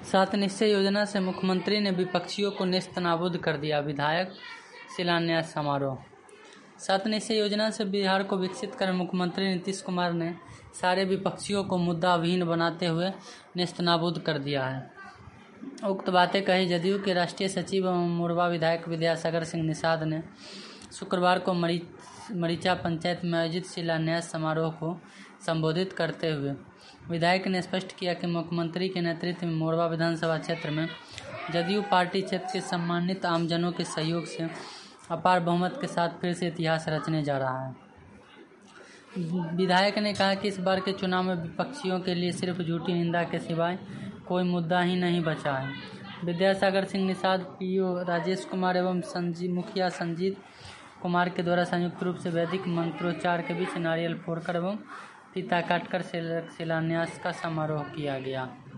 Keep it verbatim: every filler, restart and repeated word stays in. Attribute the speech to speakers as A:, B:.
A: सात निश्चय योजना से मुख्यमंत्री ने विपक्षियों को नेस्तनाबूद कर दिया। विधायक शिलान्यास समारोह। सात निश्चय योजना से बिहार को विकसित कर मुख्यमंत्री नीतीश कुमार ने सारे विपक्षियों को मुद्दाविहीन बनाते हुए नेस्तनाबूद कर दिया है। उक्त बातें कही जदयू के राष्ट्रीय सचिव एवं मोरबा विधायक विद्यासागर सिंह निषाद ने शुक्रवार को मरी मरीचा पंचायत में आयोजित शिलान्यास समारोह को संबोधित करते हुए। विधायक ने स्पष्ट किया कि मुख्यमंत्री के नेतृत्व में मोरबा विधानसभा क्षेत्र में जदयू पार्टी क्षेत्र के सम्मानित आमजनों के सहयोग से अपार बहुमत के साथ फिर से इतिहास रचने जा रहा है। विधायक ने कहा कि इस बार के चुनाव में विपक्षियों के लिए सिर्फ झूठी निंदा के सिवाय कोई मुद्दा ही नहीं बचा है। विद्यासागर सिंह निषाद, पीओ राजेश कुमार एवं संजीव मुखिया संजीत कुमार के द्वारा संयुक्त रूप से वैदिक मंत्रोच्चार के बीच नारियल फोड़कर एवं फीता काटकर शिलान्यास का समारोह किया गया।